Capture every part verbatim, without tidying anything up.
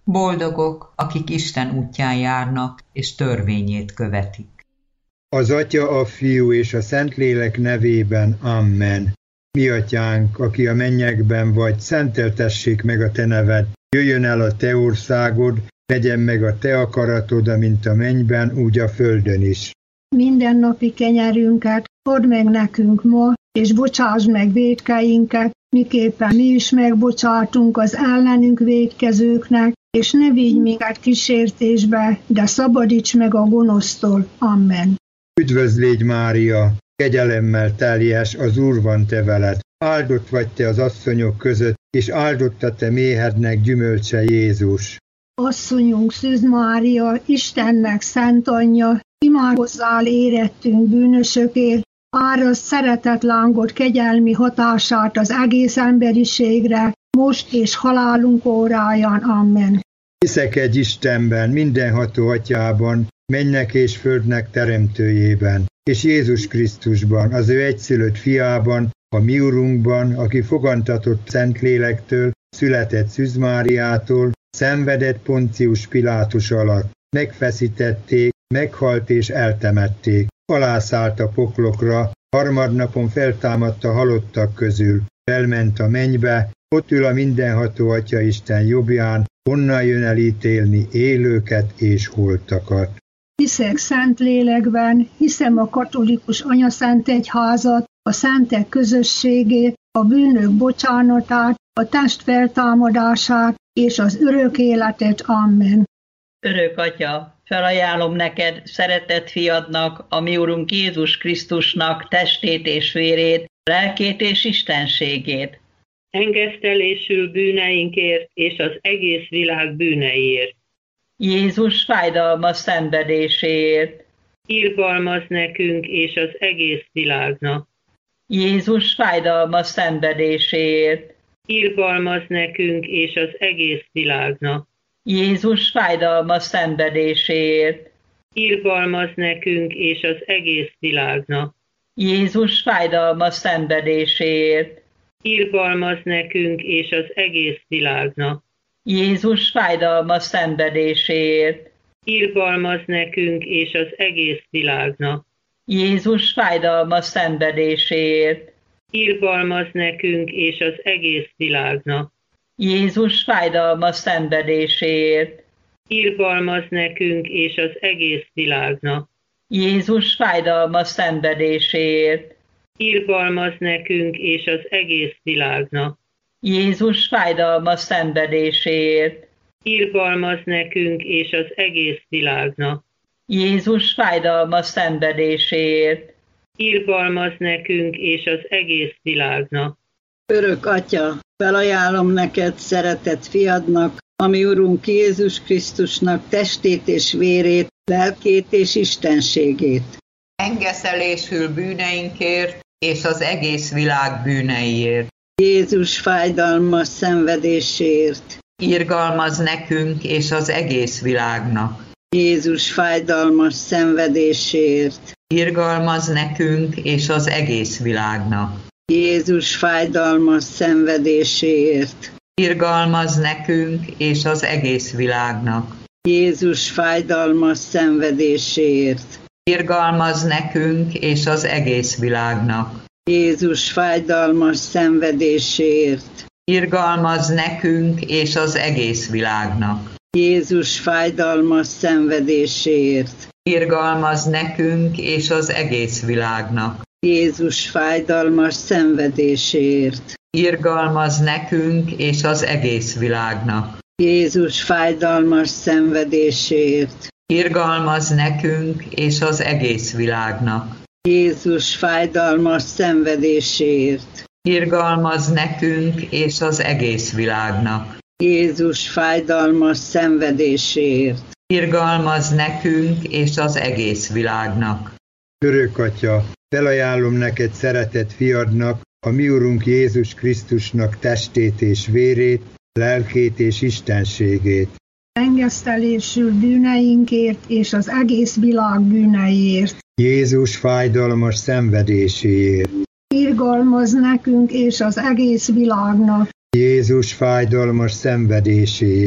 Boldogok, akik Isten útján járnak, és törvényét követik. Az Atya, a Fiú és a Szentlélek nevében. Amen. Mi Atyánk, aki a mennyekben vagy, szenteltessék meg a Te neved, jöjjön el a Te országod, legyen meg a Te akaratod, amint a mennyben, úgy a földön is. Mindennapi kenyerünket add meg nekünk ma, és bocsásd meg vétkeinket, miképpen mi is megbocsátunk az ellenünk vétkezőknek, és ne vigy minket kísértésbe, de szabadíts meg a gonosztól. Amen. Üdvözl légy, Mária, kegyelemmel teljes, az Úr van te veled. Áldott vagy te az asszonyok között, és áldott a te méhednek gyümölcse, Jézus. Asszonyunk Szűz Mária, Istennek szent anyja, imádkozzál érettünk bűnösökért, árasd szeretet lángot kegyelmi hatását az egész emberiségre, most és halálunk óráján. Amen. Hiszek egy Istenben, mindenható Atyában, mennek és földnek teremtőjében, és Jézus Krisztusban, az ő egyszülött fiában, a mi Urunkban, aki fogantatott Szentlélektől, született Szűz Máriától, szenvedett Poncius Pilátus alatt, megfeszítették, meghalt és eltemették, alászállt a poklokra, harmadnapon feltámadt a halottak közül, felment a mennybe, ott ül a mindenható Atya Isten jobbján, onnan jön el ítélni élőket és holtakat. Hiszek Szentlélekben, hiszem a katolikus anyaszent egyházat, a szentek közösségét, a bűnök bocsánatát, a test feltámadását és az örök életet. Amen. Örök Atya, felajánlom neked szeretett fiadnak, a mi Urunk Jézus Krisztusnak testét és vérét, lelkét és istenségét. Engesztelésül bűneinkért és az egész világ bűneiért. Jézus fájdalmas szenvedéséért. Irgalmaz nekünk és az egész világnak. Jézus fájdalmas szenvedéséért. Irgalmaz nekünk és az egész világnak. Jézus fájdalmas szenvedéséért. Irgalmaz nekünk és az egész világnak. Jézus fájdalmas szenvedéséért. Irgalmaz nekünk és az egész világnak. Jézus fájdalmas szenvedéséért. Irgalmaz nekünk és az egész világnak. Jézus fájdalmas szenvedéséért. Irgalmaz nekünk és az egész világnak. Jézus fájdalmas szenvedéséért. Irgalmaz nekünk és az egész világnak. Jézus fájdalmas szenvedéséért. Irgalmaz nekünk és az egész világnak. Jézus fájdalmas szenvedéséért. Irgalmaz nekünk és az egész világnak. Jézus fájdalmas szenvedéséért. Irgalmaz nekünk és az egész világnak. Örök Atya, felajánlom neked szeretett fiadnak, a mi Urunk Jézus Krisztusnak testét és vérét, lelkét és istenségét. Engeszelésül bűneinkért és az egész világ bűneiért. Jézus fájdalmas szenvedéséért. Irgalmaz nekünk és az egész világnak. Jézus fájdalmas szenvedéséért. Irgalmaz nekünk és az egész világnak. Jézus fájdalmas szenvedéséért. Irgalmaz nekünk és az egész világnak. Jézus fájdalmas szenvedéséért. Irgalmaz nekünk és az egész világnak. Jézus fájdalmas szenvedéséért. Irgalmaz nekünk és az egész világnak. Jézus fájdalmas szenvedéséért. Irgalmaz nekünk és az egész világnak. Jézus fájdalmas szenvedéséért. Irgalmaz nekünk és az egész világnak. Jézus fájdalmas szenvedéséért. Irgalmaz nekünk és az egész világnak. Jézus fájdalmas szenvedéséért. Irgalmaz nekünk és az egész világnak. Jézus fájdalmas szenvedéséért. Irgalmaz nekünk és az egész világnak. Örök Atya, felajánlom neked szeretett fiadnak, a mi Urunk Jézus Krisztusnak testét és vérét, lelkét és istenségét. Engesztelésül bűneinkért és az egész világ bűneiért. Jézus fájdalmas szenvedéséért. Irgalmaz nekünk és az egész világnak. Jézus fájdalmas szenvedéséért.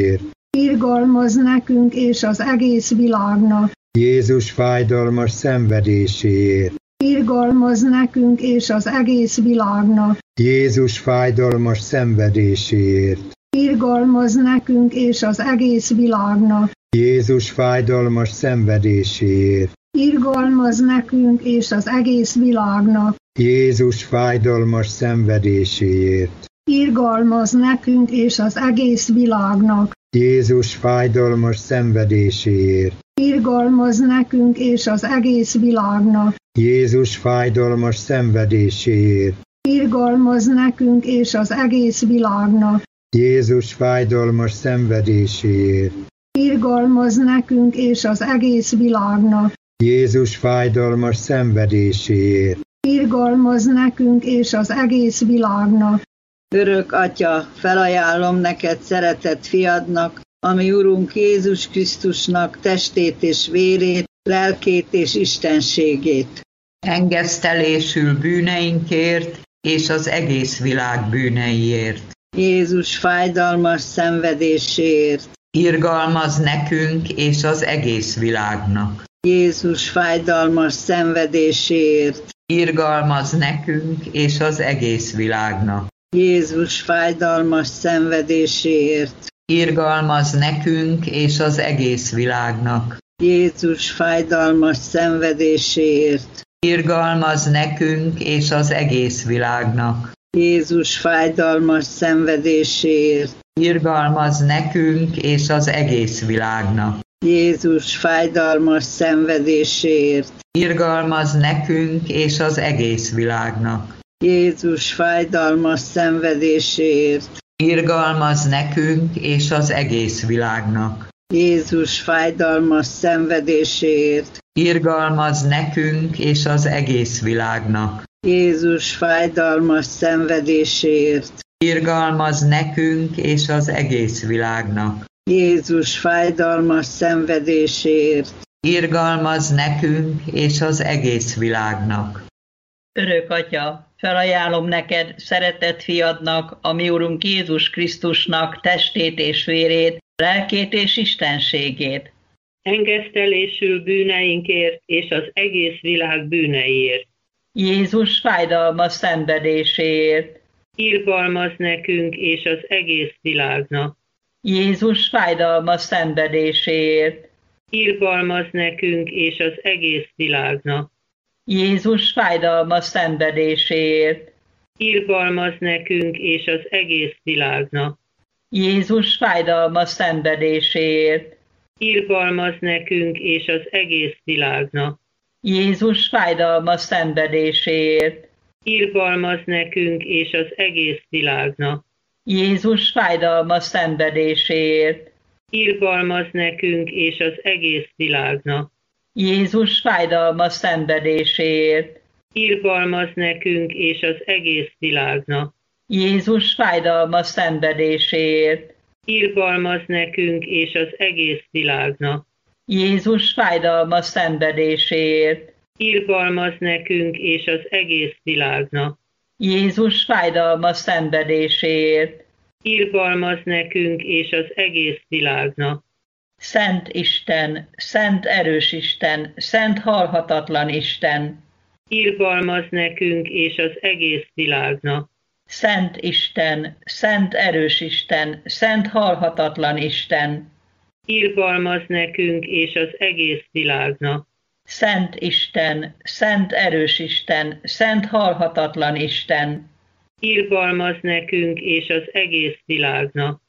irgalmaz nekünk és az egész világnak. Jézus fájdalmas szenvedéséért, Irgalmaz nekünk és az egész világnak. Jézus fájdalmas szenvedéséért, Irgalmaz nekünk és az egész világnak. Jézus fájdalmas szenvedéséért, Irgalmaz nekünk és az egész világnak. Jézus fájdalmas szenvedéséért, Irgalmaz nekünk és az egész világnak. Jézus fájdalmas szenvedéséért, Irgalmaz nekünk és az egész világnak. Jézus fájdalmas szenvedéséért, Irgalmaz nekünk és az egész világnak. Jézus fájdalmas szenvedéséért, Irgalmaz nekünk és az egész világnak. Jézus fájdalmas szenvedéséért, Irgalmaz nekünk és az egész világnak. Örök Atya, felajánlom neked szeretett fiadnak, ami Urunk Jézus Krisztusnak testét és vérét, lelkét és istenségét. Engesztelésül bűneinkért és az egész világ bűneiért. Jézus fájdalmas szenvedéséért. Irgalmaz nekünk és az egész világnak. Jézus fájdalmas szenvedéséért. Irgalmaz nekünk és az egész világnak. Jézus fájdalmas szenvedéséért. Irgalmaz nekünk és az egész világnak. Jézus fájdalmas szenvedéséért. Irgalmaz nekünk és az egész világnak. Jézus fájdalmas szenvedéséért. Irgalmaz nekünk és az egész világnak. Jézus fájdalmas szenvedéséért. Irgalmaz nekünk és az egész világnak. Jézus fájdalmas szenvedéséért. Irgalmaz nekünk és az egész világnak. Jézus fájdalmas szenvedéséért. Irgalmaz nekünk és az egész világnak. Jézus fájdalmas szenvedéséért. Irgalmaz nekünk és az egész világnak. Jézus fájdalmas szenvedéséért. Irgalmaz nekünk és az egész világnak. Örök Atya, felajánlom neked szeretett fiadnak, a mi Urunk Jézus Krisztusnak testét és vérét, lelkét és istenségét. Engesztelésül bűneinkért és az egész világ bűneiért. Jézus fájdalmas szenvedéséért. Irgalmaz nekünk és az egész világnak. Jézus fájdalmas szenvedéséért. Irgalmaz nekünk és az egész világnak. Jézus fájdalmas szenvedéséért. Irgalmaz nekünk és az egész világnak. Jézus fájdalmas szenvedéséért. Irgalmaz nekünk és az egész világnak. Jézus fájdalmas szenvedéséért. Irgalmaz nekünk és az egész világnak. Jézus fájdalmas szenvedéséért. Irgalmaz nekünk és az egész világnak. Jézus fájdalmas szenvedéséért. Irgalmaz nekünk és az egész világnak. Jézus fájdalmas szenvedéséért. Irgalmaz nekünk és az egész világnak. Jézus fájdalmas szenvedéséért. Irgalmaz nekünk és az egész világnak. Jézus fájdalmas szenvedéséért. Irgalmaz nekünk és az egész világnak. Szent Isten, szent erős Isten, szent halhatatlan Isten. Irgalmaz nekünk és az egész világnak. Szent Isten, szent erős Isten, szent halhatatlan Isten. Irgalmaz nekünk és az egész világnak. Szent Isten, szent erős Isten, szent halhatatlan Isten. Irgalmaz nekünk és az egész világnak.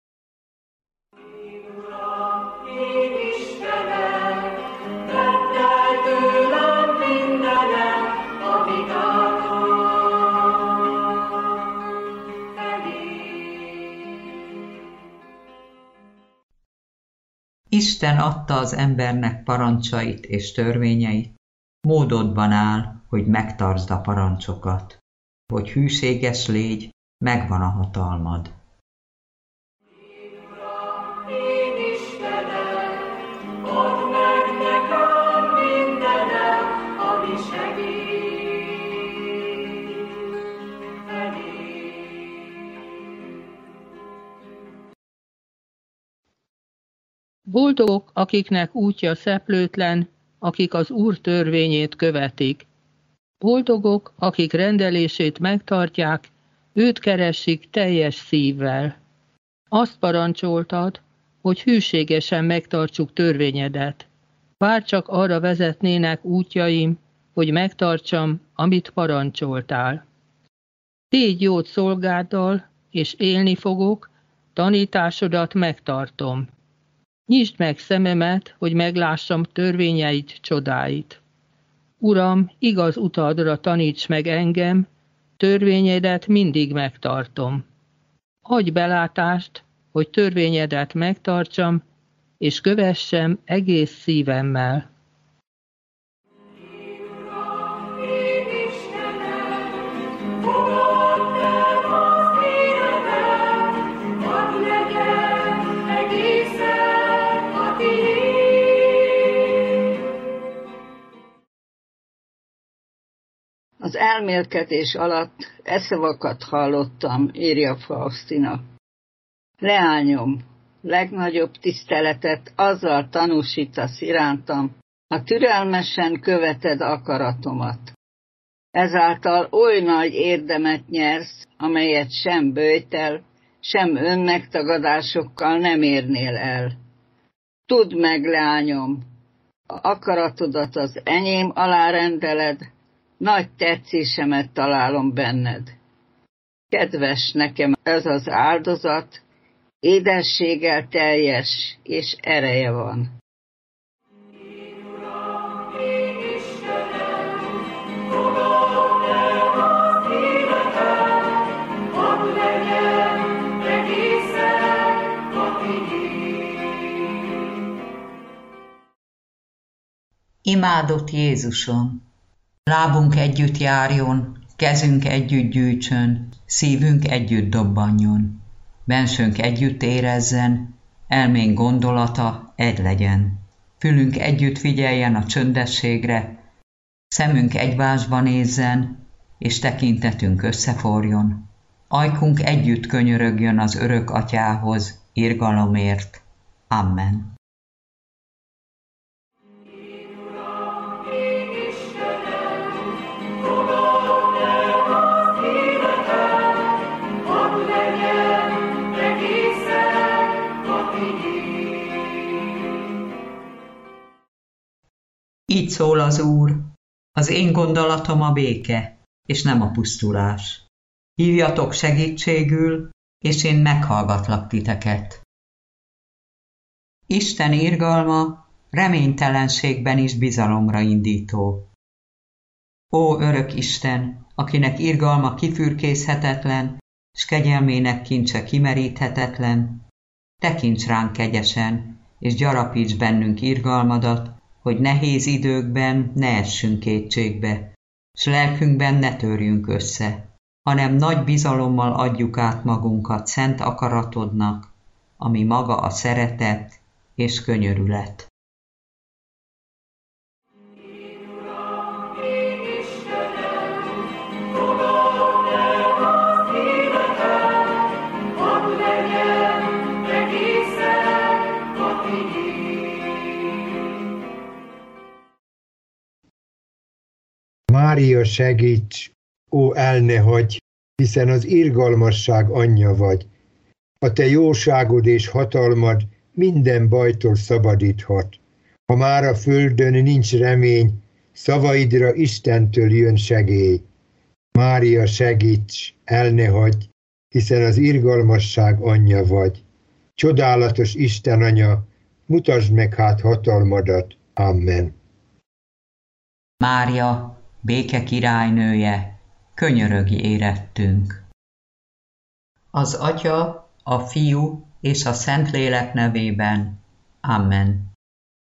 Isten adta az embernek parancsait és törvényeit, módodban áll, hogy megtartsd a parancsokat, hogy hűséges légy, megvan a hatalmad. Boldogok, akiknek útja szeplőtlen, akik az Úr törvényét követik. Boldogok, akik rendelését megtartják, őt keresik teljes szívvel. Azt parancsoltad, hogy hűségesen megtartsuk törvényedet. Bár csak arra vezetnének útjaim, hogy megtartsam, amit parancsoltál. Tégy jót szolgáddal, és élni fogok, tanításodat megtartom. Nyisd meg szememet, hogy meglássam törvényeid csodáit. Uram, igaz utadra taníts meg engem, törvényedet mindig megtartom. Adj belátást, hogy törvényedet megtartsam, és kövessem egész szívemmel. Az elmélkedés alatt e szavakat hallottam, írja Faustina. Leányom, legnagyobb tiszteletet azzal tanúsítasz irántam, ha türelmesen követed akaratomat. Ezáltal oly nagy érdemet nyersz, amelyet sem böjtel, sem önmegtagadásokkal nem érnél el. Tudd meg, leányom, a akaratodat az enyém alá rendeled, nagy tetszésemet találom benned. Kedves nekem ez az áldozat, édességgel teljes és ereje van. Imádott Jézusom! Lábunk együtt járjon, kezünk együtt gyűjtsön, szívünk együtt dobbanjon. Bensőnk együtt érezzen, elménk gondolata egy legyen. Fülünk együtt figyeljen a csöndességre, szemünk egymásba nézzen, és tekintetünk összeforjon. Ajkunk együtt könyörögjön az örök atyához, irgalomért. Amen. Így szól az Úr, az én gondolatom a béke, és nem a pusztulás. Hívjatok segítségül, és én meghallgatlak titeket. Isten irgalma reménytelenségben is bizalomra indító. Ó örök Isten, akinek irgalma kifürkészhetetlen, s kegyelmének kincse kimeríthetetlen, tekints ránk kegyesen, és gyarapíts bennünk irgalmadat, hogy nehéz időkben ne essünk kétségbe, s lelkünkben ne törjünk össze, hanem nagy bizalommal adjuk át magunkat szent akaratodnak, ami maga a szeretet és könyörület. Mária, segíts, ó, el ne hagyj, hiszen az irgalmasság anyja vagy. A te jóságod és hatalmad minden bajtól szabadíthat. Ha már a földön nincs remény, szavaidra Istentől jön segély. Mária, segíts, el ne hagyj, hiszen az irgalmasság anyja vagy. Csodálatos Isten anya, mutasd meg hát hatalmadat. Amen. Mária, béke királynője, könyörögj érettünk. Az Atya, a Fiú és a Szentlélek nevében. Amen.